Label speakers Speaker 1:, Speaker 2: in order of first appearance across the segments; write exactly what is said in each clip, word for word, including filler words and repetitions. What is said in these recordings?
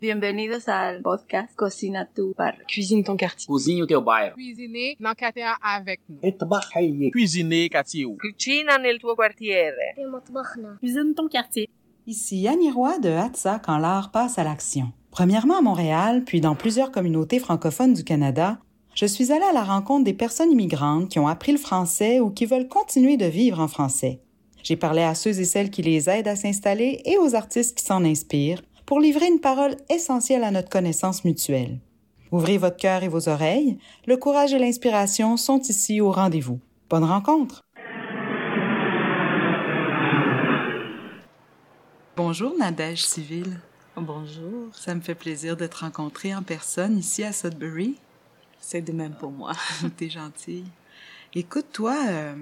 Speaker 1: Bienvenidos al podcast Cocina tu Barrio.
Speaker 2: Cuisine ton quartier.
Speaker 3: Cozinhe o teu bairro.
Speaker 4: Cuisiner dans quartier avec nous.
Speaker 3: اطبخ حيك.
Speaker 5: Cuisiner quartier.
Speaker 6: Cucina nel tuo quartiere.
Speaker 2: Cuisine ton quartier.
Speaker 7: Ici Annie Roy de Hatsa quand l'art passe à l'action. Premièrement à Montréal, puis dans plusieurs communautés francophones du Canada, je suis allée à la rencontre des personnes immigrantes qui ont appris le français ou qui veulent continuer de vivre en français. J'ai parlé à ceux et celles qui les aident à s'installer et aux artistes qui s'en inspirent pour livrer une parole essentielle à notre connaissance mutuelle. Ouvrez votre cœur et vos oreilles, le courage et l'inspiration sont ici au rendez-vous. Bonne rencontre! Bonjour Nadège Civil.
Speaker 8: Bonjour.
Speaker 7: Ça me fait plaisir de te rencontrer en personne ici à Sudbury.
Speaker 8: C'est de même pour moi.
Speaker 7: T'es gentille. Écoute, toi, euh,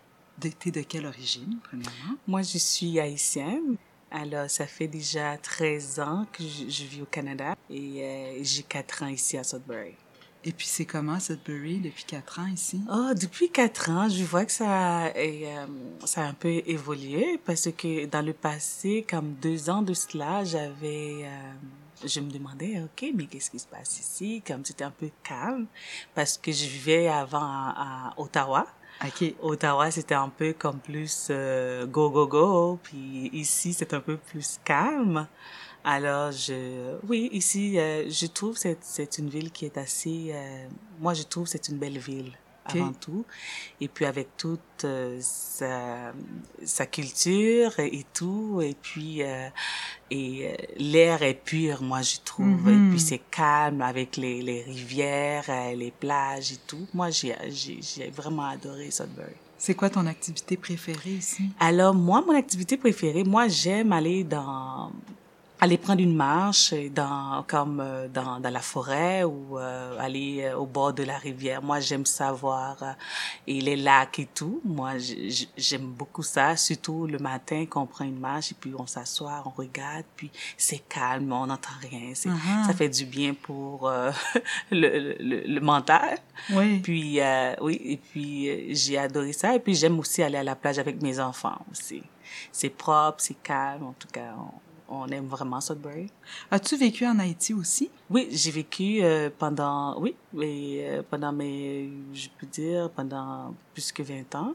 Speaker 7: t'es de quelle origine, premièrement?
Speaker 8: Moi, je suis haïtienne. Alors, ça fait déjà treize ans que je, je vis au Canada et euh, j'ai quatre ans ici à Sudbury.
Speaker 7: Et puis, c'est comment Sudbury depuis quatre ans ici?
Speaker 8: Oh, depuis quatre ans, je vois que ça, est, euh, ça a un peu évolué parce que dans le passé, comme deux ans de cela, j'avais... Euh, je me demandais, OK, mais qu'est-ce qui se passe ici? Comme c'était un peu calme parce que je vivais avant à, à Ottawa.
Speaker 7: OK.
Speaker 8: Ottawa, c'était un peu comme plus euh, go, go, go. Puis ici, c'est un peu plus calme. Alors, je, oui, ici, euh, je trouve que c'est, c'est une ville qui est assez, euh, moi, je trouve que c'est une belle ville. Okay. Avant tout. Et puis avec toute euh, sa, sa culture et tout. Et puis, euh, et euh, l'air est pur, moi, je trouve. Mm-hmm. Et puis c'est calme avec les, les rivières, euh, les plages et tout. Moi, j'ai, j'ai, j'ai vraiment adoré Sudbury.
Speaker 7: C'est quoi ton activité préférée ici?
Speaker 8: Alors, moi, mon activité préférée, moi, j'aime aller dans... aller prendre une marche dans comme euh, dans dans la forêt ou euh, aller euh, au bord de la rivière. Moi, j'aime ça voir euh, et les lacs et tout. Moi, j'aime beaucoup ça, surtout le matin quand on prend une marche et puis on s'assoit, on regarde, puis c'est calme, on n'entend rien. C'est, uh-huh. Ça fait du bien pour euh, le, le le mental.
Speaker 7: Oui.
Speaker 8: Puis euh, oui, et puis euh, j'ai adoré ça et puis j'aime aussi aller à la plage avec mes enfants aussi. C'est propre, c'est calme, en tout cas. On, On aime vraiment Sudbury.
Speaker 7: As-tu vécu en Haïti aussi?
Speaker 8: Oui, j'ai vécu euh, pendant, oui, mais, euh, pendant mes, je peux dire, pendant plus que vingt ans.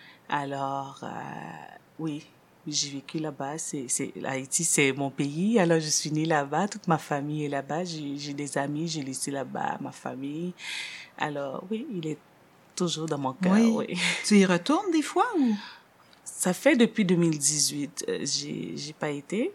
Speaker 8: Alors, euh, oui, j'ai vécu là-bas. C'est, c'est, Haïti, c'est mon pays. Alors, je suis née là-bas. Toute ma famille est là-bas. J'ai, j'ai des amis, j'ai laissé là-bas ma famille. Alors, oui, il est toujours dans mon cœur.
Speaker 7: Oui.
Speaker 8: Oui.
Speaker 7: Tu y retournes des fois ou?
Speaker 8: Ça fait depuis deux mille dix-huit. Euh, j'ai, j'ai pas été.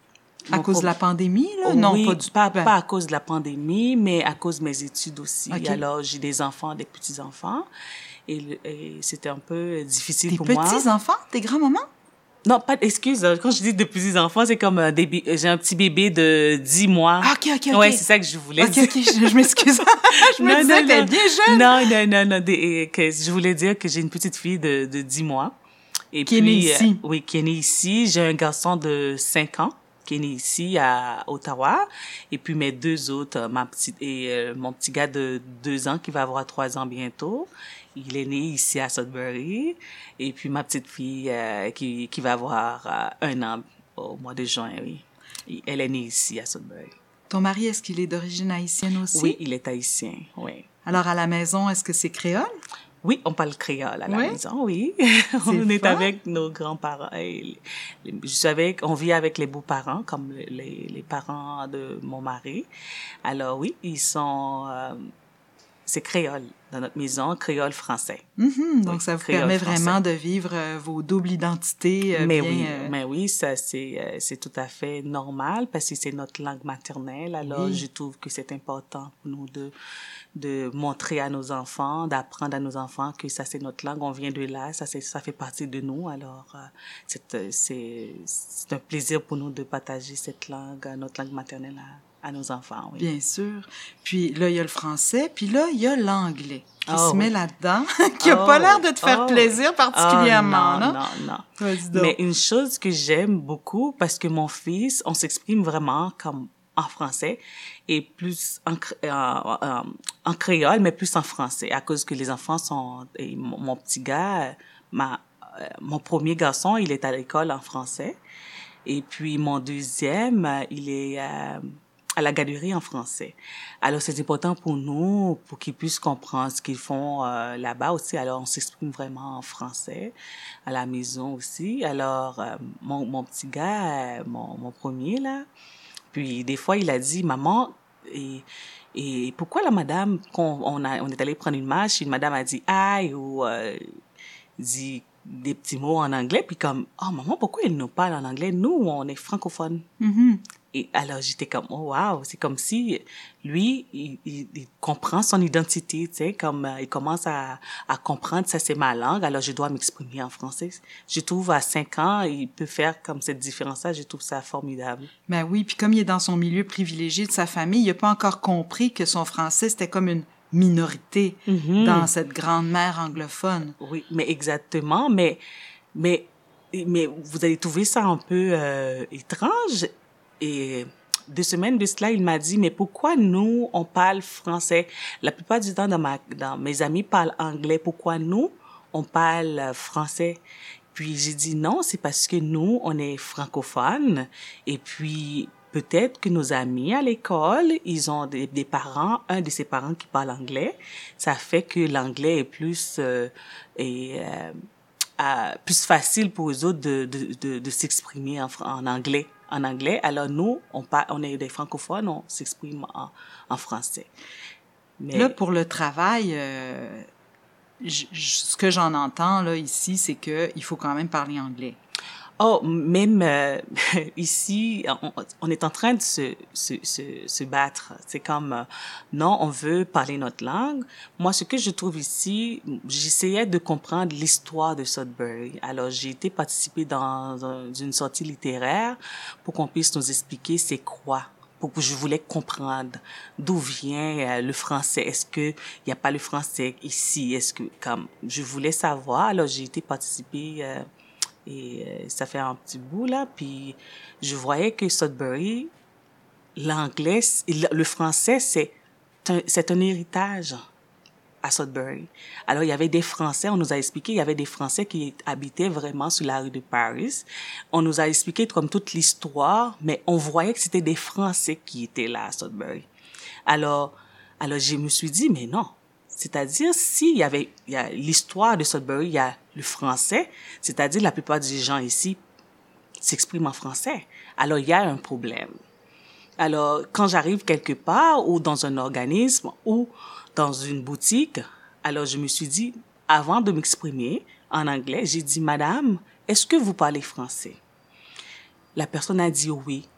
Speaker 7: À cause de la pandémie, là?
Speaker 8: Oh,
Speaker 7: non,
Speaker 8: oui,
Speaker 7: pas du
Speaker 8: pas, pas à cause de la pandémie, mais à cause de mes études aussi.
Speaker 7: Okay.
Speaker 8: Alors, j'ai des enfants, des petits-enfants, et, et c'était un peu difficile
Speaker 7: Tes
Speaker 8: pour moi.
Speaker 7: Tes petits-enfants? Tes grands-mamans?
Speaker 8: Non, pas, excuse, quand je dis de petits-enfants, c'est comme un début, j'ai un petit bébé de dix mois.
Speaker 7: Ah, OK, OK, OK.
Speaker 8: Ouais, c'est ça que je voulais
Speaker 7: okay,
Speaker 8: dire.
Speaker 7: OK, OK, je, je m'excuse. je me
Speaker 8: non,
Speaker 7: disais,
Speaker 8: non,
Speaker 7: t'es
Speaker 8: non.
Speaker 7: bien jeune.
Speaker 8: Non, non, non, non, des, que je voulais dire que j'ai une petite fille de, de dix mois. Et
Speaker 7: qui
Speaker 8: puis,
Speaker 7: est née ici.
Speaker 8: Euh, oui, qui est née ici. J'ai un garçon de cinq ans. Qui est né ici à Ottawa, et puis mes deux autres, ma petite et euh, mon petit gars de deux ans qui va avoir trois ans bientôt, il est né ici à Sudbury, et puis ma petite fille euh, qui qui va avoir euh, un an au mois de juin, oui, et elle est née ici à Sudbury.
Speaker 7: Ton mari, est-ce qu'il est d'origine haïtienne aussi?
Speaker 8: Oui, il est haïtien, oui.
Speaker 7: Alors à la maison, est-ce que c'est créole?
Speaker 8: Oui, on parle créole à la
Speaker 7: oui?
Speaker 8: maison, oui.
Speaker 7: C'est
Speaker 8: on est
Speaker 7: fun.
Speaker 8: avec nos grands-parents. Et les, je suis avec, on vit avec les beaux-parents, comme les, les parents de mon mari. Alors oui, ils sont... Euh, c'est créole dans notre maison, créole français.
Speaker 7: Mm-hmm, donc,
Speaker 8: oui,
Speaker 7: ça vous permet français. Vraiment de vivre euh, vos doubles identités. Euh,
Speaker 8: mais
Speaker 7: bien,
Speaker 8: oui,
Speaker 7: euh...
Speaker 8: mais oui, ça c'est euh, c'est tout à fait normal parce que c'est notre langue maternelle. Alors, oui. Je trouve que c'est important pour nous de de montrer à nos enfants, d'apprendre à nos enfants que ça c'est notre langue, on vient de là, ça c'est ça fait partie de nous. Alors, euh, c'est c'est c'est un plaisir pour nous de partager cette langue, notre langue maternelle à à nos enfants, oui.
Speaker 7: Bien sûr. Puis là, il y a le français, puis là, il y a l'anglais qui
Speaker 8: oh,
Speaker 7: se met
Speaker 8: oui.
Speaker 7: là-dedans, qui n'a
Speaker 8: oh,
Speaker 7: pas l'air de te faire
Speaker 8: oh,
Speaker 7: plaisir particulièrement,
Speaker 8: oh,
Speaker 7: non?
Speaker 8: Non, non, non.
Speaker 7: Vas-y donc.
Speaker 8: Mais une chose que j'aime beaucoup, parce que mon fils, on s'exprime vraiment comme en français et plus en, en, en, en créole, mais plus en français, à cause que les enfants sont... Et mon, mon petit gars, ma, mon premier garçon, il est à l'école en français. Et puis mon deuxième, il est... Euh, à la garderie en français. Alors, c'est important pour nous, pour qu'ils puissent comprendre ce qu'ils font euh, là-bas aussi. Alors, on s'exprime vraiment en français à la maison aussi. Alors, euh, mon, mon petit gars, euh, mon, mon premier, là, puis des fois, il a dit, maman, et, et pourquoi la madame, quand on, a, on est allé prendre une marche, une madame a dit aïe ou euh, dit des petits mots en anglais, puis comme, oh maman, pourquoi il nous parle en anglais? Nous, on est francophones.
Speaker 7: Mm-hmm.
Speaker 8: Et alors, j'étais comme, oh wow, c'est comme si lui, il, il, il comprend son identité, tu sais, comme euh, il commence à, à comprendre, ça c'est ma langue, alors je dois m'exprimer en français. Je trouve à cinq ans, il peut faire comme cette différence-là, je trouve ça formidable.
Speaker 7: Ben oui, puis comme il est dans son milieu privilégié de sa famille, il n'a pas encore compris que son français, c'était comme une minorité mm-hmm. dans cette grande mer anglophone.
Speaker 8: Oui, mais exactement, mais, mais, mais vous allez trouver ça un peu euh, étrange. Et deux semaines de cela, il m'a dit, mais pourquoi nous, on parle français? La plupart du temps, dans, ma, dans mes amis parlent anglais. Pourquoi nous, on parle français? Puis j'ai dit, non, c'est parce que nous, on est francophones. Et puis, peut-être que nos amis à l'école, ils ont des, des parents, un de ses parents qui parle anglais. Ça fait que l'anglais est plus... Euh, et, euh, euh, plus facile pour eux autres de, de, de, de s'exprimer en, en anglais. En anglais, alors nous, on, par, on est des francophones, on s'exprime en, en français.
Speaker 7: Mais... Là, pour le travail, euh, j- j- ce que j'en entends là ici, c'est que il faut quand même parler anglais.
Speaker 8: Oh, même euh, ici, on, on est en train de se, se, se, se battre. C'est comme, euh, non, on veut parler notre langue. Moi, ce que je trouve ici, j'essayais de comprendre l'histoire de Sudbury. Alors, j'ai été participer dans un, une sortie littéraire pour qu'on puisse nous expliquer c'est quoi. Pour que je voulais comprendre d'où vient euh, le français. Est-ce que il y a pas le français ici? Est-ce que, comme, je voulais savoir. Alors, j'ai été participer... Euh, Et euh, ça fait un petit bout, là. Puis je voyais que Sudbury, l'anglais, le français, c'est un, c'est un héritage à Sudbury. Alors, il y avait des Français, on nous a expliqué, il y avait des Français qui habitaient vraiment sur la rue de Paris. On nous a expliqué comme toute l'histoire, mais on voyait que c'était des Français qui étaient là à Sudbury. Alors, alors je me suis dit, mais non. C'est-à-dire, s'il y avait, il y a l'histoire de Sudbury, il y a le français, c'est-à-dire la plupart des gens ici s'expriment en français. Alors, il y a un problème. Alors, quand j'arrive quelque part ou dans un organisme ou dans une boutique, alors je me suis dit, avant de m'exprimer en anglais, j'ai dit, Madame, est-ce que vous parlez français? La personne a dit oui.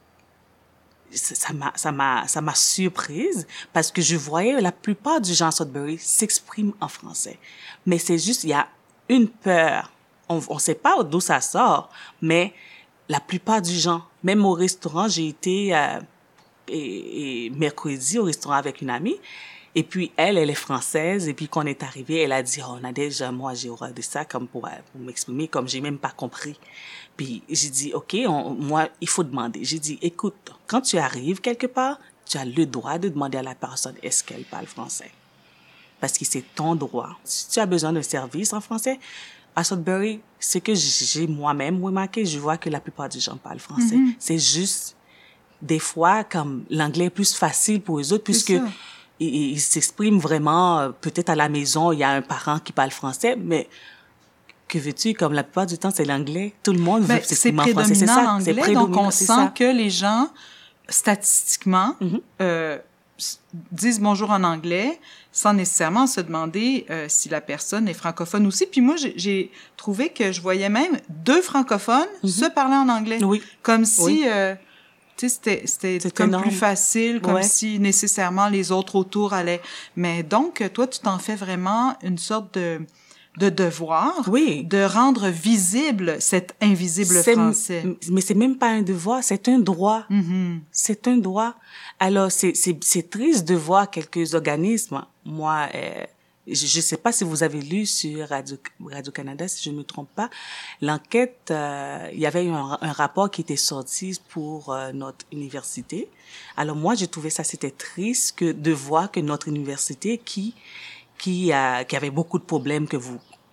Speaker 8: Ça m'a, ça m'a, ça m'a surprise parce que je voyais la plupart du gens à Sudbury s'expriment en français. Mais c'est juste, il y a une peur. On, on sait pas d'où ça sort, mais la plupart du gens, même au restaurant, j'ai été, euh, et, et mercredi au restaurant avec une amie. Et puis, elle, elle est française. Et puis, quand on est arrivé, elle a dit, oh, on a déjà, moi, j'ai horreur de ça, comme pour, pour m'exprimer, comme j'ai même pas compris. Puis, j'ai dit, OK, on, moi, il faut demander. J'ai dit, écoute, quand tu arrives quelque part, tu as le droit de demander à la personne, est-ce qu'elle parle français? Parce que c'est ton droit. Si tu as besoin d'un service en français, à Sudbury, ce que j'ai moi-même remarqué, je vois que la plupart des gens parlent français. Mm-hmm. C'est juste, des fois, comme l'anglais est plus facile pour eux autres, puisque ils, ils s'expriment vraiment, peut-être à la maison, il y a un parent qui parle français, mais que veux-tu, comme la plupart du temps, c'est l'anglais. Tout le monde veut ben, s'exprimer en français. C'est ça,
Speaker 7: anglais, c'est prédominant. Donc, on sent ça. Que les gens, statistiquement, mm-hmm. euh, disent bonjour en anglais sans nécessairement se demander euh, si la personne est francophone aussi. Puis moi, j'ai, j'ai trouvé que je voyais même deux francophones mm-hmm. se parler en anglais.
Speaker 8: Oui.
Speaker 7: Comme si...
Speaker 8: Oui.
Speaker 7: Euh, tu sais, c'était, c'était
Speaker 8: c'est
Speaker 7: comme
Speaker 8: énorme.
Speaker 7: Plus facile, comme
Speaker 8: ouais.
Speaker 7: si nécessairement les autres autour allaient... Mais donc, toi, tu t'en fais vraiment une sorte de... de devoir,
Speaker 8: oui.
Speaker 7: de rendre visible cet invisible
Speaker 8: c'est,
Speaker 7: français.
Speaker 8: Mais c'est même pas un devoir, c'est un droit.
Speaker 7: Mm-hmm.
Speaker 8: C'est un droit. Alors, c'est, c'est, c'est triste de voir quelques organismes. Moi, euh, je ne sais pas si vous avez lu sur Radio, Radio-Canada, si je ne me trompe pas, l'enquête, euh, il y avait un, un rapport qui était sorti pour euh, notre université. Alors, moi, j'ai trouvé ça, c'était triste que de voir que notre université qui... qui a qui avait beaucoup de problèmes que vous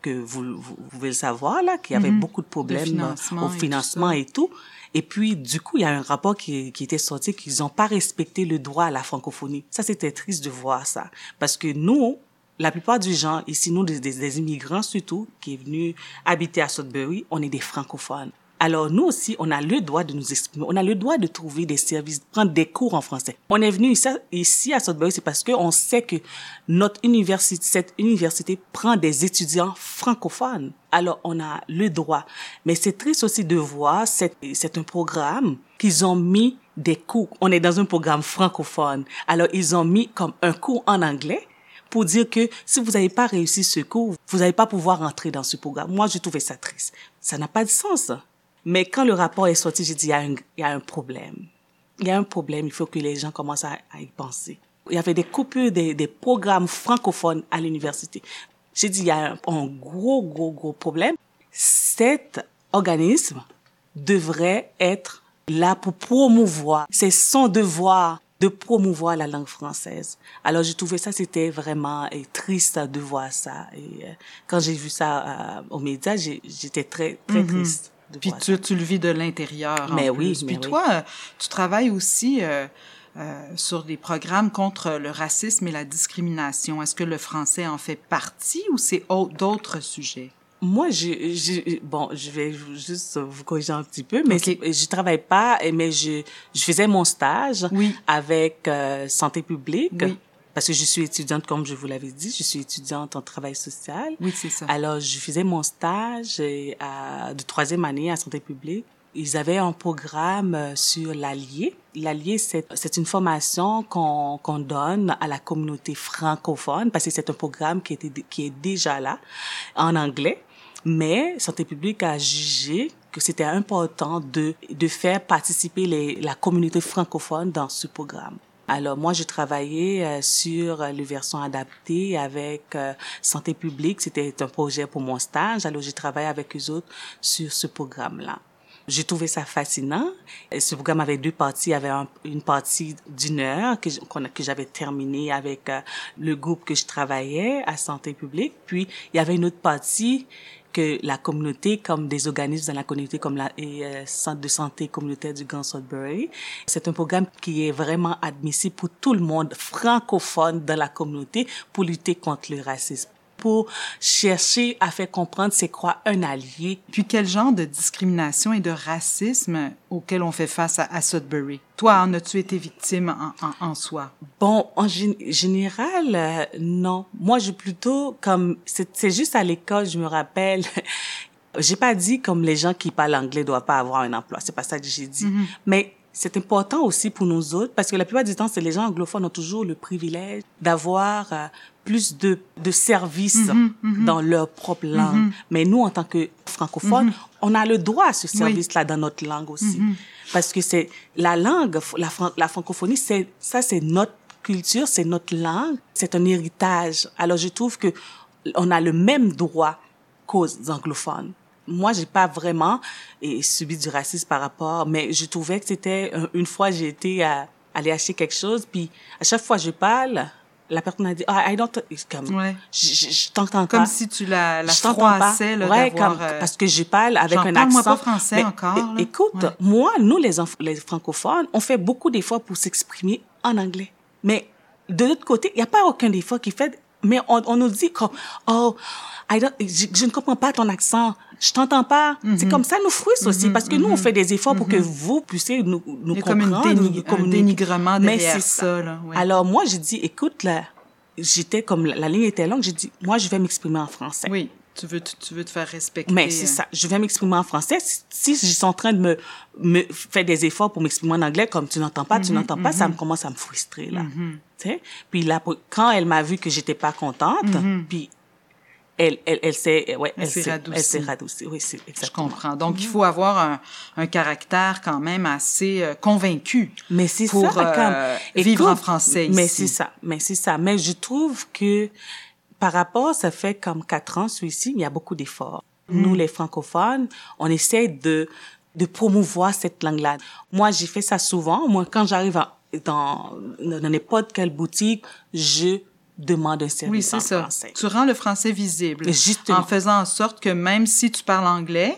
Speaker 8: que vous, vous, vous pouvez le savoir, là, qu'il y avait mm-hmm. beaucoup de problèmes de financement au financement et tout, et tout. Et puis, du coup, il y a un rapport qui, qui était sorti qu'ils n'ont pas respecté le droit à la francophonie. Ça, c'était triste de voir ça. Parce que nous, la plupart des gens, ici, nous, des, des, des immigrants surtout, qui est venus habiter à Sudbury, on est des francophones. Alors, nous aussi, on a le droit de nous exprimer. On a le droit de trouver des services, prendre des cours en français. On est venu ici, ici à Sudbury, c'est parce que on sait que notre université, cette université prend des étudiants francophones. Alors, on a le droit. Mais c'est triste aussi de voir, c'est, c'est un programme qu'ils ont mis des cours. On est dans un programme francophone. Alors, ils ont mis comme un cours en anglais pour dire que si vous n'avez pas réussi ce cours, vous n'allez pas pouvoir entrer dans ce programme. Moi, je trouvais ça triste. Ça n'a pas de sens. Mais quand le rapport est sorti, j'ai dit, il y a un, il y a un problème. Il y a un problème, il faut que les gens commencent à, à y penser. Il y avait des coupures des, des programmes francophones à l'université. J'ai dit, il y a un, un gros, gros, gros problème. Cet organisme devrait être là pour promouvoir. C'est son devoir de promouvoir la langue française. Alors, j'ai trouvé ça, c'était vraiment et, triste de voir ça. Et euh, quand j'ai vu ça euh, aux médias, j'ai, j'étais très, très mm-hmm. triste.
Speaker 7: Puis tu, tu le vis de l'intérieur.
Speaker 8: Mais
Speaker 7: en
Speaker 8: oui,
Speaker 7: plus.
Speaker 8: mais
Speaker 7: Puis
Speaker 8: oui.
Speaker 7: toi, tu travailles aussi euh, euh, sur des programmes contre le racisme et la discrimination. Est-ce que le français en fait partie ou c'est autre, d'autres sujets?
Speaker 8: Moi, je, je, bon, je vais juste vous corriger un petit peu, mais
Speaker 7: okay.
Speaker 8: je travaille pas, mais je, je faisais mon stage
Speaker 7: oui.
Speaker 8: avec euh, Santé publique.
Speaker 7: Oui.
Speaker 8: Parce que je suis étudiante, comme je vous l'avais dit, je suis étudiante en travail social.
Speaker 7: Oui, c'est ça.
Speaker 8: Alors, je faisais mon stage à, de troisième année à Santé publique. Ils avaient un programme sur l'Allier. L'Allier, c'est, c'est une formation qu'on, qu'on donne à la communauté francophone, parce que c'est un programme qui, était, qui est déjà là, en anglais. Mais Santé publique a jugé que c'était important de, de faire participer les, la communauté francophone dans ce programme. Alors, moi, je travaillais euh, sur les versions adaptées avec euh, Santé publique. C'était un projet pour mon stage. Alors, j'ai travaillé avec eux autres sur ce programme-là. J'ai trouvé ça fascinant. Ce programme avait deux parties. Il y avait un, une partie d'une heure que, que j'avais terminée avec euh, le groupe que je travaillais à Santé publique. Puis, il y avait une autre partie que la communauté, comme des organismes dans la communauté, comme la et, euh, Centre de santé communautaire du Grand Sudbury. C'est un programme qui est vraiment admissible pour tout le monde francophone dans la communauté pour lutter contre le racisme, pour chercher à faire comprendre c'est quoi un allié.
Speaker 7: Puis quel genre de discrimination et de racisme auquel on fait face à, à Sudbury? Toi, en as-tu été victime en, en, en soi?
Speaker 8: Bon, en gé- général, euh, non. Moi, je plutôt comme c'est, c'est juste à l'école, je me rappelle. J'ai pas dit comme les gens qui parlent anglais doivent pas avoir un emploi. C'est pas ça que j'ai dit. Mm-hmm. Mais c'est important aussi pour nous autres parce que la plupart du temps, c'est les gens anglophones ont toujours le privilège d'avoir euh, plus de de services mm-hmm, mm-hmm. dans leur propre langue. Mm-hmm. Mais nous, en tant que francophones, mm-hmm. on a le droit à ce service-là oui. dans notre langue aussi. Mm-hmm. Parce que c'est la langue, la, la francophonie, c'est ça, c'est notre culture, c'est notre langue, c'est un héritage. Alors, je trouve que on a le même droit qu'aux anglophones. Moi, j'ai pas vraiment et, subi du racisme par rapport, mais je trouvais que c'était une fois j'ai été à aller acheter quelque chose, puis à chaque fois je parle, la personne a dit ah I don't comme
Speaker 7: ouais.
Speaker 8: je, je, je t'entends pas.
Speaker 7: Comme si tu la la froissais là
Speaker 8: ouais,
Speaker 7: d'avoir
Speaker 8: comme, euh, parce que je parle avec un accent.
Speaker 7: Moi pas français mais, encore. Là.
Speaker 8: Écoute,
Speaker 7: ouais.
Speaker 8: moi nous les enf- les francophones, on fait beaucoup d'efforts pour s'exprimer en anglais. Mais de l'autre côté, il y a pas aucun effort qui fait mais on on nous dit comme oh I don't, je, je ne comprends pas ton accent, je t'entends pas. Mm-hmm. C'est comme ça nous frustre aussi, mm-hmm, parce que mm-hmm. nous, on fait des efforts mm-hmm. pour que vous puissiez nous, nous comprendre.
Speaker 7: Comme une dénig-
Speaker 8: nous,
Speaker 7: un dénigrement derrière
Speaker 8: c'est
Speaker 7: ça.
Speaker 8: ça
Speaker 7: là, ouais.
Speaker 8: Alors moi, j'ai dit, écoute, là, j'étais comme, la, la ligne était longue, j'ai dit, moi, je vais m'exprimer en français.
Speaker 7: Oui, tu veux, tu, tu veux te faire respecter.
Speaker 8: Mais c'est ça, je vais m'exprimer en français. Si, si je suis en train de me, me faire des efforts pour m'exprimer en anglais, comme tu n'entends pas, mm-hmm, tu n'entends mm-hmm. pas, ça me commence à me frustrer, là. Mm-hmm. Tu sais? Puis là, quand elle m'a vu que j'étais pas contente, mm-hmm. puis Elle, elle, elle s'est, ouais, elle, elle s'est radoucie. Elle s'est radoucie. Oui, c'est exactement.
Speaker 7: Je comprends. Donc, il faut avoir un, un caractère quand même assez euh, convaincu.
Speaker 8: Mais c'est
Speaker 7: pour,
Speaker 8: ça,
Speaker 7: euh,
Speaker 8: comme,
Speaker 7: vivre
Speaker 8: écoute,
Speaker 7: en français ici.
Speaker 8: Mais c'est ça. Mais c'est ça. Mais je trouve que, par rapport, ça fait comme quatre ans, celui-ci, il y a beaucoup d'efforts. Mm. Nous, les francophones, on essaie de, de promouvoir cette langue-là. Moi, j'ai fait ça souvent. Moi, quand j'arrive à, dans, dans n'importe quelle boutique, je demande un service
Speaker 7: oui, c'est
Speaker 8: en
Speaker 7: ça.
Speaker 8: français.
Speaker 7: Tu rends le français visible.
Speaker 8: Justement.
Speaker 7: En faisant en sorte que même si tu parles anglais,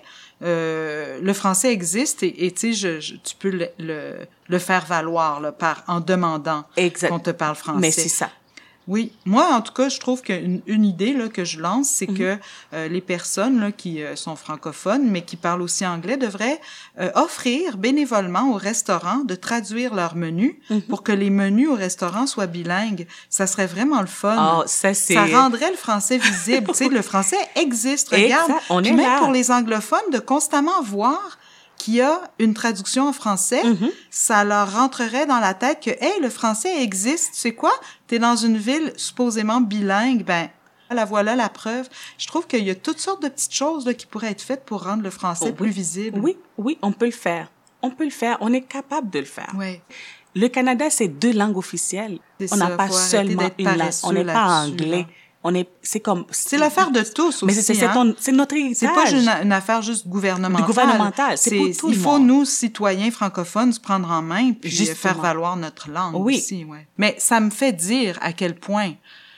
Speaker 7: euh, le français existe et, et tu sais, je, je, tu peux le, le, le faire valoir là, par, en demandant
Speaker 8: exact.
Speaker 7: qu'on te parle français.
Speaker 8: Mais c'est ça.
Speaker 7: Oui, moi en tout cas, je trouve qu'une une idée là que je lance, c'est mm-hmm. que euh, les personnes là qui euh, sont francophones mais qui parlent aussi anglais devraient euh, offrir bénévolement au restaurant de traduire leur menu mm-hmm. pour que les menus au restaurant soient bilingues. Ça serait vraiment le fun.
Speaker 8: Oh, ça c'est
Speaker 7: ça rendrait le français visible, tu sais, le français existe, regarde.
Speaker 8: Exact. On
Speaker 7: Puis
Speaker 8: est
Speaker 7: même
Speaker 8: là.
Speaker 7: pour les anglophones de constamment voir qu'il y a une traduction en français, mm-hmm. ça leur rentrerait dans la tête que, hey, le français existe, tu sais quoi? T'es dans une ville supposément bilingue, ben, la voilà la preuve. Je trouve qu'il y a toutes sortes de petites choses là, qui pourraient être faites pour rendre le français
Speaker 8: oh, oui.
Speaker 7: plus visible.
Speaker 8: Oui, oui, on peut le faire. On peut le faire, on est capable de le faire.
Speaker 7: Oui.
Speaker 8: Le Canada, c'est deux langues officielles.
Speaker 7: C'est
Speaker 8: on n'a pas
Speaker 7: faut
Speaker 8: seulement une langue, on n'est pas anglais. Là. On est, c'est comme...
Speaker 7: C'est l'affaire de tous aussi,
Speaker 8: mais c'est, c'est,
Speaker 7: hein?
Speaker 8: ton, c'est notre héritage.
Speaker 7: C'est pas une, une affaire juste gouvernementale.
Speaker 8: Gouvernementale, c'est, c'est pour tout le monde.
Speaker 7: Il faut, nous, citoyens francophones, se prendre en main puis
Speaker 8: Justement.
Speaker 7: faire valoir notre langue
Speaker 8: oui.
Speaker 7: aussi. Ouais. Mais ça me fait dire à quel point,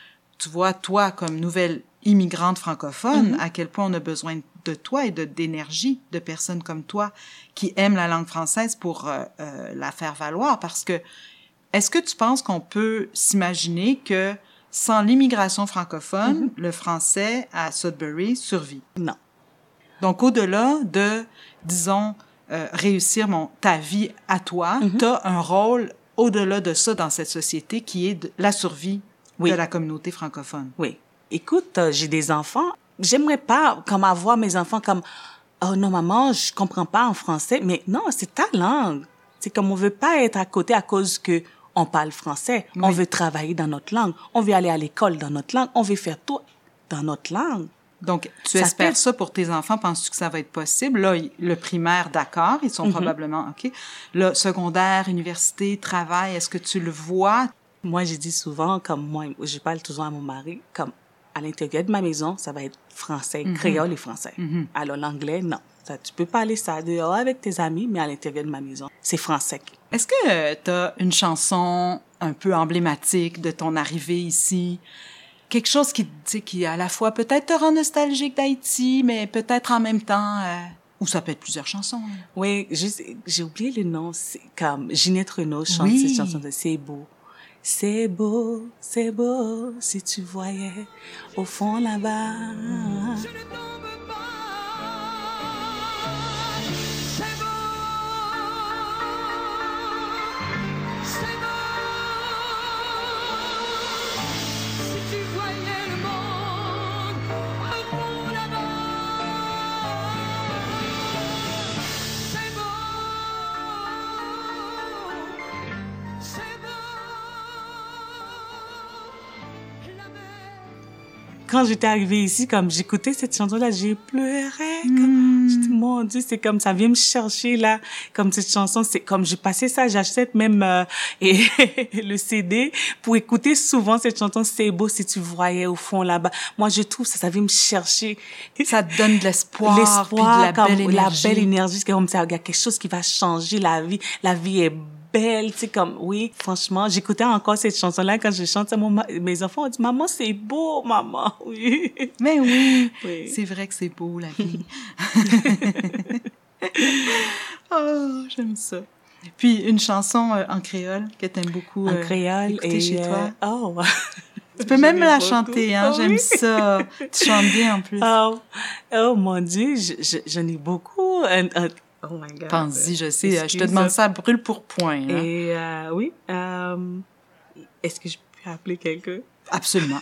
Speaker 7: tu vois, toi, comme nouvelle immigrante francophone, mm-hmm. à quel point on a besoin de toi et de, d'énergie, de personnes comme toi qui aiment la langue française pour euh, euh, la faire valoir. Parce que, est-ce que tu penses qu'on peut s'imaginer que sans l'immigration francophone, mm-hmm. le français à Sudbury survit?
Speaker 8: Non.
Speaker 7: Donc, au-delà de, disons, euh, réussir mon, ta vie à toi, mm-hmm. tu as un rôle au-delà de ça dans cette société qui est de la survie oui. de la communauté francophone.
Speaker 8: Oui. Écoute, euh, j'ai des enfants. J'aimerais pas comme avoir mes enfants comme « Oh non, maman, je comprends pas en français. » Mais non, c'est ta langue. C'est comme on veut pas être à côté à cause que on parle français. Oui. On veut travailler dans notre langue. On veut aller à l'école dans notre langue. On veut faire tout dans notre langue.
Speaker 7: Donc, tu ça espères fait... ça pour tes enfants? Penses-tu que ça va être possible? Là, le primaire, d'accord, ils sont mm-hmm. probablement OK. Le secondaire, université, travail, est-ce que tu le vois?
Speaker 8: Moi, j'ai dit souvent, comme moi, je parle toujours à mon mari, comme à l'intérieur de ma maison, ça va être français, mm-hmm. créole et français. Mm-hmm. Alors, l'anglais, non. Ça, tu peux parler ça dehors avec tes amis, mais à l'intérieur de ma maison, c'est français.
Speaker 7: Est-ce que euh, tu as une chanson un peu emblématique de ton arrivée ici? Quelque chose qui, tu sais, qui à la fois peut-être te rend nostalgique d'Haïti, mais peut-être en même temps... Euh, ou ça peut être plusieurs chansons. Hein.
Speaker 8: Oui, juste, j'ai oublié le nom. C'est comme Ginette Renaud chante oui. cette chanson de « C'est beau ». C'est beau, c'est beau, si tu voyais au fond là-bas. Je ne tombe pas. C'est beau, c'est beau, si tu voyais le monde au fond là-bas. C'est beau, c'est beau. Quand j'étais arrivée ici, comme j'écoutais cette chanson-là, j'ai pleuré. Comme, mm. Je dis, mon Dieu, c'est comme ça vient me chercher là. Comme cette chanson, c'est comme je passais ça, j'achète même euh, et le C D pour écouter souvent cette chanson. C'est beau si tu voyais au fond là-bas. Moi, je trouve ça, ça vient me chercher.
Speaker 7: Ça te donne de l'espoir,
Speaker 8: l'espoir,
Speaker 7: puis de la
Speaker 8: comme,
Speaker 7: belle énergie.
Speaker 8: La belle énergie, c'est comme ça, il y a quelque chose qui va changer la vie. La vie est belle, tu sais, comme, oui, franchement, j'écoutais encore cette chanson-là quand je chante à mon, mes enfants ont dit, maman, c'est beau, maman, oui.
Speaker 7: Mais oui, oui. C'est vrai que c'est beau, la vie. Oh, j'aime ça. Puis, une chanson euh, en créole que t'aimes beaucoup.
Speaker 8: En euh, créole.
Speaker 7: Écouter
Speaker 8: et
Speaker 7: chez
Speaker 8: euh,
Speaker 7: toi.
Speaker 8: Oh,
Speaker 7: tu peux même la
Speaker 8: beaucoup.
Speaker 7: chanter, hein, oh, j'aime oui. ça. Tu chantes bien, en plus.
Speaker 8: Oh, oh mon Dieu, je, je, j'en ai beaucoup. Un, un, Oh my God.
Speaker 7: Pense-y, je sais. Excuse, je te demande ça à brûle pour point. Là.
Speaker 8: Et euh, oui. Euh, est-ce que je peux appeler quelqu'un?
Speaker 7: Absolument.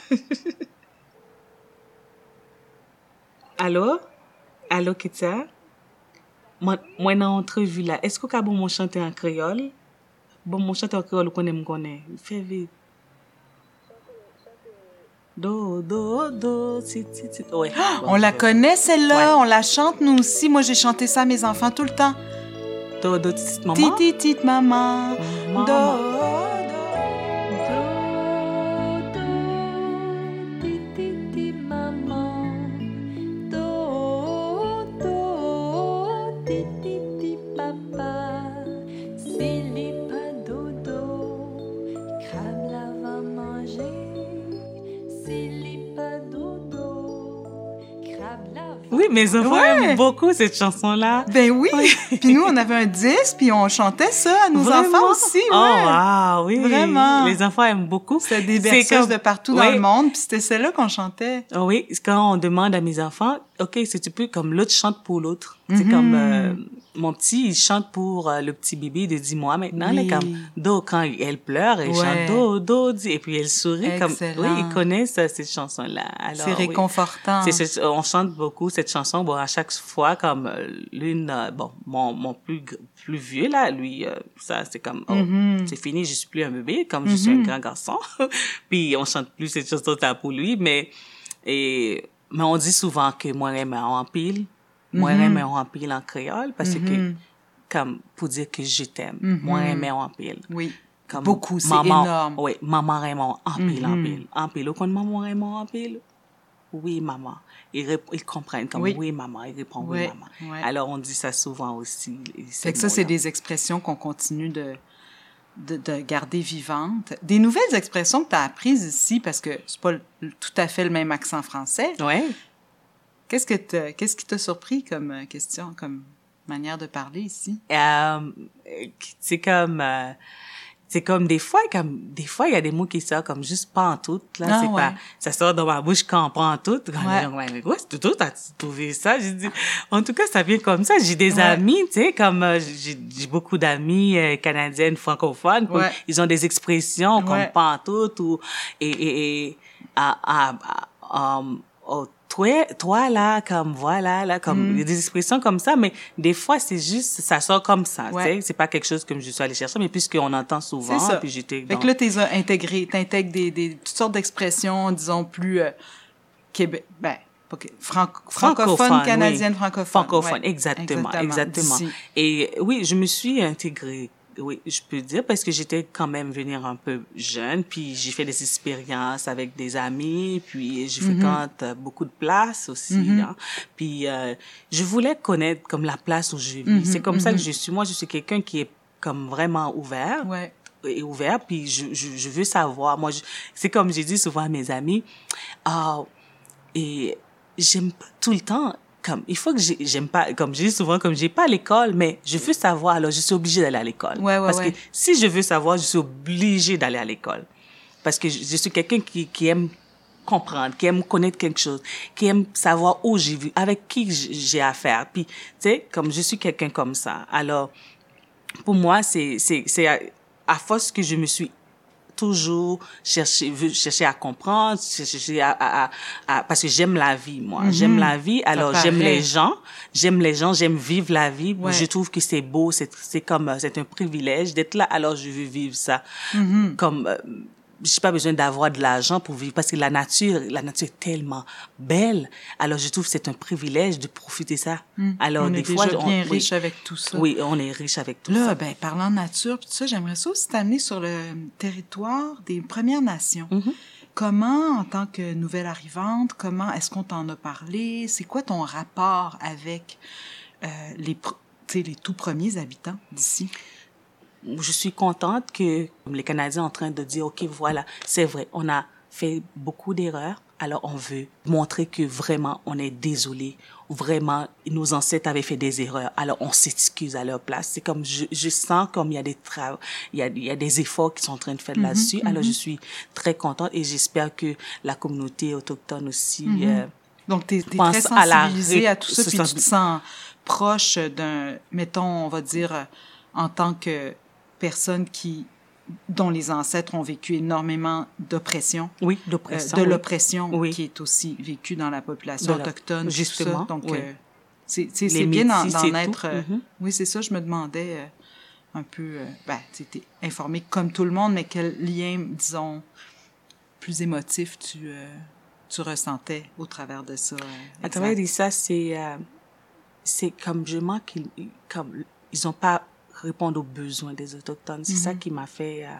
Speaker 8: Allô? Allô, Ketia? Moi, moi, dans l'entrevue là, est-ce que vous avez bon chanter en créole? Bon, mon chanter en créole, qu'on aime connaître. Fais vite. Do, do, do, ti, ti, ti. Ouais.
Speaker 7: On la connaît, celle-là. Ouais. On la chante, nous aussi. Moi, j'ai chanté ça à mes enfants tout le temps.
Speaker 8: Do, do, ti, ti, maman.
Speaker 7: Ti, ti, ti, maman.
Speaker 8: Maman.
Speaker 7: Do.
Speaker 8: Oui, mes enfants
Speaker 7: Ouais.
Speaker 8: aiment beaucoup cette chanson-là.
Speaker 7: Ben oui. Puis nous, on avait un disque, puis on chantait ça à nos
Speaker 8: Vraiment?
Speaker 7: enfants aussi. Ouais.
Speaker 8: Oh, wow, oui.
Speaker 7: Vraiment.
Speaker 8: Les enfants aiment beaucoup.
Speaker 7: C'était des
Speaker 8: C'est
Speaker 7: berceuses
Speaker 8: comme-
Speaker 7: de partout
Speaker 8: Ouais.
Speaker 7: dans le monde, puis c'était celle-là qu'on chantait.
Speaker 8: Oh oui, c'est quand on demande à mes enfants, OK, si tu peux, comme l'autre chante pour l'autre. C'est
Speaker 7: Mhm.
Speaker 8: comme, euh, mon petit, il chante pour euh, le petit bébé de dix mois maintenant.
Speaker 7: Oui.
Speaker 8: Là, comme, Do, quand elle pleure, elle
Speaker 7: Ouais.
Speaker 8: chante Do, Do, di- et puis elle sourit. Comme,
Speaker 7: Excellent.
Speaker 8: oui, ils connaissent euh, cette chanson-là. Alors,
Speaker 7: C'est
Speaker 8: oui.
Speaker 7: réconfortant.
Speaker 8: C'est ce- on chante beaucoup cette chanson. Bon, à chaque fois, comme euh, l'une, euh, bon, mon, mon plus, gr- plus vieux, là, lui, euh, ça, c'est comme, oh,
Speaker 7: Mhm.
Speaker 8: c'est fini, je suis plus un bébé, comme je suis un grand garçon. Puis on chante plus cette chanson-là pour lui, mais, et, mais on dit souvent que moi, j'aime en pile. Moi,
Speaker 7: Mhm.
Speaker 8: j'aime en pile en créole, parce que,
Speaker 7: Mhm.
Speaker 8: comme, pour dire que je t'aime.
Speaker 7: Mhm.
Speaker 8: Moi, j'aime en pile.
Speaker 7: Oui.
Speaker 8: Comme
Speaker 7: Beaucoup, c'est
Speaker 8: maman-
Speaker 7: énorme.
Speaker 8: Oui, maman Raymond, en pile, en
Speaker 7: Mhm.
Speaker 8: pile. En pile. Ou quand maman Raymond en pile, oui, maman. Ils, rép- ils comprennent comme
Speaker 7: Oui.
Speaker 8: oui, maman. Ils répondent oui,
Speaker 7: Ouais,
Speaker 8: maman.
Speaker 7: ouais.
Speaker 8: Alors, on dit ça souvent aussi. les- ces
Speaker 7: Fait que ça, c'est
Speaker 8: mots-là.
Speaker 7: des expressions qu'on continue de, de, de garder vivantes. Des nouvelles expressions que tu as apprises ici, parce que c'est pas le- tout à fait le même accent français.
Speaker 8: Ouais.
Speaker 7: Qu'est-ce que t'as- qu'est-ce qui t'a surpris comme euh, question, comme manière de parler ici?
Speaker 8: Euh, c'est comme... euh, c'est comme des fois, comme des fois, il y a des mots qui sortent comme juste pas en tout. Là,
Speaker 7: Ah,
Speaker 8: c'est
Speaker 7: ouais.
Speaker 8: pas, ça sort dans ma bouche quand on prend en tout. Comme,
Speaker 7: Ouais.
Speaker 8: ouais. Mais ouais, c'est tout, t'as trouvé ça? J'ai dit, en tout cas, ça vient comme ça. J'ai des
Speaker 7: Ouais.
Speaker 8: amis, tu sais, comme, euh, j'ai, j'ai beaucoup d'amis euh, canadiennes francophones. comme
Speaker 7: Ouais.
Speaker 8: Ils ont des expressions
Speaker 7: Ouais.
Speaker 8: comme pas en tout ou, et, et, et, à, à, à, um, oh, toi, toi, là, comme, voilà, là, comme,
Speaker 7: Mm.
Speaker 8: il y a des expressions comme ça, mais des fois, c'est juste, ça sort comme ça,
Speaker 7: Ouais.
Speaker 8: tu sais. C'est pas quelque chose que je suis allée chercher, mais puisqu'on entend souvent,
Speaker 7: C'est ça.
Speaker 8: puis j'étais
Speaker 7: Fait
Speaker 8: dans...
Speaker 7: que là, t'es intégré, t'intègres des, des, toutes sortes d'expressions, disons, plus euh, québé... ben, pas que- franc- francophones,
Speaker 8: Francophone,
Speaker 7: canadiennes,
Speaker 8: oui.
Speaker 7: francophones.
Speaker 8: francophone,
Speaker 7: ouais.
Speaker 8: exactement, exactement.
Speaker 7: d'ici.
Speaker 8: Et oui, je me suis intégrée, oui, je peux dire, parce que j'étais quand même venir un peu jeune, puis j'ai fait des expériences avec des amis, puis je fréquente euh, beaucoup de places aussi,
Speaker 7: Mhm.
Speaker 8: hein. Puis euh, je voulais connaître comme la place où je vis.
Speaker 7: Mhm,
Speaker 8: C'est comme ça que
Speaker 7: mhm.
Speaker 8: je suis. Moi, je suis quelqu'un qui est comme vraiment ouvert.
Speaker 7: Ouais.
Speaker 8: est ouvert, puis je, je, je veux savoir. Moi, je, c'est comme j'ai dit souvent à mes amis, ah, et j'aime pas tout le temps, comme, il faut que j'ai- j'aime pas, comme je dis souvent, comme j'ai pas à l'école, mais je veux savoir, alors je suis obligée d'aller à l'école.
Speaker 7: Ouais, ouais,
Speaker 8: Parce
Speaker 7: ouais.
Speaker 8: que si je veux savoir, je suis obligée d'aller à l'école. Parce que je, je suis quelqu'un qui, qui aime comprendre, qui aime connaître quelque chose, qui aime savoir où j'ai vu, avec qui j- j'ai affaire. Puis, tu sais, comme je suis quelqu'un comme ça. Alors, pour moi, c'est, c'est, c'est à, à force que je me suis toujours cherché, vu- cherché à comprendre, cherché à, à, à, à- parce que j'aime la vie, moi.
Speaker 7: Mhm.
Speaker 8: J'aime la vie, alors
Speaker 7: paraît.
Speaker 8: j'aime les gens, j'aime les gens, j'aime vivre la vie.
Speaker 7: Ouais.
Speaker 8: Je trouve que c'est beau, c'est, c'est comme, euh, c'est un privilège d'être là, alors je veux vivre ça.
Speaker 7: Mhm.
Speaker 8: Comme, euh, j'ai pas besoin d'avoir de l'argent pour vivre parce que la nature, la nature est tellement belle. Alors je trouve que c'est un privilège de profiter de ça.
Speaker 7: Mm.
Speaker 8: Alors
Speaker 7: on
Speaker 8: des
Speaker 7: est
Speaker 8: fois,
Speaker 7: déjà bien
Speaker 8: oui,
Speaker 7: riche avec tout ça.
Speaker 8: oui, on est riche avec tout
Speaker 7: Là,
Speaker 8: ça.
Speaker 7: ben, parlant de nature, puis tout ça, j'aimerais ça aussi t'amener sur le territoire des Premières Nations.
Speaker 8: Mhm.
Speaker 7: Comment, en tant que nouvelle arrivante, comment est-ce qu'on t'en a parlé? C'est quoi ton rapport avec euh, les, pr- tu sais, les tout premiers habitants d'ici?
Speaker 8: Je suis contente que les Canadiens sont en train de dire, OK, voilà, c'est vrai, on a fait beaucoup d'erreurs, alors on veut montrer que vraiment, on est désolé. Vraiment, nos ancêtres avaient fait des erreurs, alors on s'excuse à leur place. C'est comme, je, je sens comme il y a des travaux, il y a, il y a des efforts qui sont en train de faire
Speaker 7: Mhm,
Speaker 8: là-dessus, alors
Speaker 7: mhm.
Speaker 8: je suis très contente et j'espère que la communauté autochtone aussi...
Speaker 7: Mhm.
Speaker 8: euh,
Speaker 7: Donc, t'es, t'es
Speaker 8: pense
Speaker 7: très
Speaker 8: à la
Speaker 7: sensibilisée
Speaker 8: ré-
Speaker 7: à, tout ça,
Speaker 8: c'est
Speaker 7: puis
Speaker 8: ça.
Speaker 7: tu te sens proche d'un, mettons, on va dire, euh, en tant que personne qui, dont les ancêtres ont vécu énormément d'oppression,
Speaker 8: oui,
Speaker 7: euh,
Speaker 8: d'oppression.
Speaker 7: de
Speaker 8: oui.
Speaker 7: l'oppression
Speaker 8: Oui.
Speaker 7: qui est aussi vécue dans la population
Speaker 8: De la-
Speaker 7: autochtone, tout
Speaker 8: justement,
Speaker 7: ça. Donc,
Speaker 8: oui.
Speaker 7: euh, c'est, c'est,
Speaker 8: Les
Speaker 7: c'est bien d'en,
Speaker 8: métis,
Speaker 7: d'en
Speaker 8: c'est
Speaker 7: être...
Speaker 8: tout.
Speaker 7: euh,
Speaker 8: Mhm.
Speaker 7: Oui, c'est ça, je me demandais euh, un peu... Euh, ben, tu étais informée comme tout le monde, mais quel lien, disons, plus émotif tu, euh, tu ressentais au travers de ça? euh,
Speaker 8: À
Speaker 7: exact?
Speaker 8: travers de ça, c'est, euh, c'est comme je manque, qu'ils- comme ils ont pas répondu aux besoins des autochtones. C'est ça
Speaker 7: Mhm.
Speaker 8: qui m'a fait. Euh,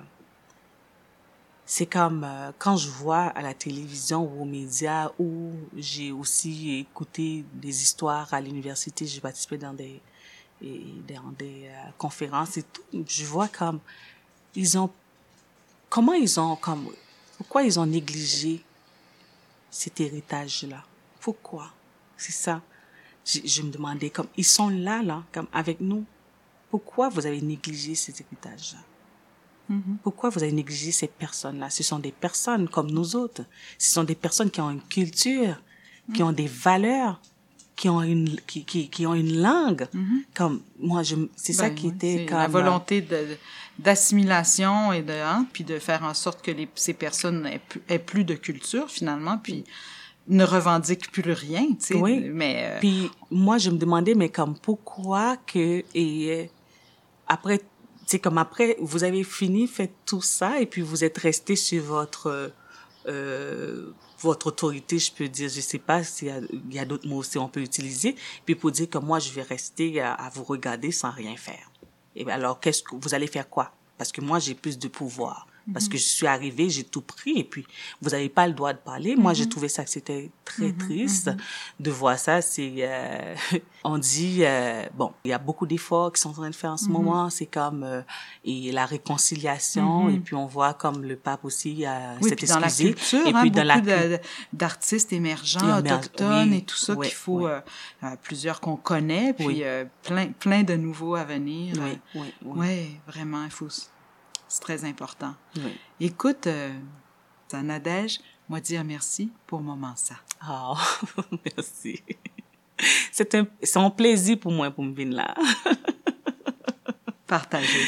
Speaker 8: c'est comme euh, quand je vois à la télévision ou aux médias, où j'ai aussi écouté des histoires à l'université, j'ai participé dans des et dans des euh, conférences et tout. Je vois comme ils ont comment ils ont comme pourquoi ils ont négligé cet héritage-là? Pourquoi? C'est ça. Je, je me demandais, comme, ils sont là, là, comme avec nous. Pourquoi vous avez négligé cet héritage-là? Mm-hmm. Pourquoi vous avez négligé ces personnes-là? Ce sont des personnes comme nous autres. Ce sont des personnes qui ont une culture, mm-hmm. qui ont des valeurs, qui ont une, qui, qui, qui ont une langue. Mm-hmm. Comme, moi, je, c'est ben, ça qui était comme...
Speaker 7: La volonté de, d'assimilation et de, hein, puis de faire en sorte que les, ces personnes aient, aient plus de culture, finalement, puis ne revendiquent plus rien, tu sais.
Speaker 8: Oui.
Speaker 7: Mais, euh,
Speaker 8: puis, moi, je me demandais, mais comme, pourquoi que, et, après, c'est comme après, vous avez fini, fait tout ça, et puis vous êtes resté sur votre, euh, votre autorité, je peux dire, je sais pas s'il y a, il y a d'autres mots aussi on peut utiliser, puis pour dire que moi, je vais rester à, à vous regarder sans rien faire. Et bien alors, qu'est-ce que, vous allez faire quoi? Parce que moi, j'ai plus de pouvoir. Parce que je suis arrivée, j'ai tout pris, et puis vous n'avez pas le droit de parler. Moi, mm-hmm. j'ai trouvé ça que c'était très mm-hmm. triste mm-hmm. de voir ça. C'est, euh, on dit, euh, bon, il y a beaucoup d'efforts qui sont en train de faire en ce mm-hmm. moment. C'est comme euh, et la réconciliation, mm-hmm. et puis on voit comme le pape aussi euh,
Speaker 7: oui,
Speaker 8: s'est
Speaker 7: puis
Speaker 8: excusé.
Speaker 7: Dans la culture,
Speaker 8: et
Speaker 7: hein,
Speaker 8: puis
Speaker 7: beaucoup
Speaker 8: dans la
Speaker 7: de, d'artistes émergents, émer... autochtones oui, et tout ça
Speaker 8: oui,
Speaker 7: qu'il faut
Speaker 8: oui.
Speaker 7: euh, plusieurs qu'on connaît, puis
Speaker 8: oui.
Speaker 7: euh, plein, plein de nouveaux à venir.
Speaker 8: Oui,
Speaker 7: euh,
Speaker 8: oui, oui.
Speaker 7: oui, vraiment, il faut. C'est très important.
Speaker 8: Oui.
Speaker 7: Écoute, euh, Nadège, moi dire merci pour moment ça.
Speaker 8: Oh, merci. C'est un, c'est un plaisir pour moi pour me venir là.
Speaker 7: Partagez.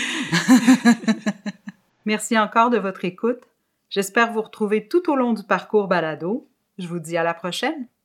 Speaker 7: Merci encore de votre écoute. J'espère vous retrouver tout au long du parcours balado. Je vous dis à la prochaine.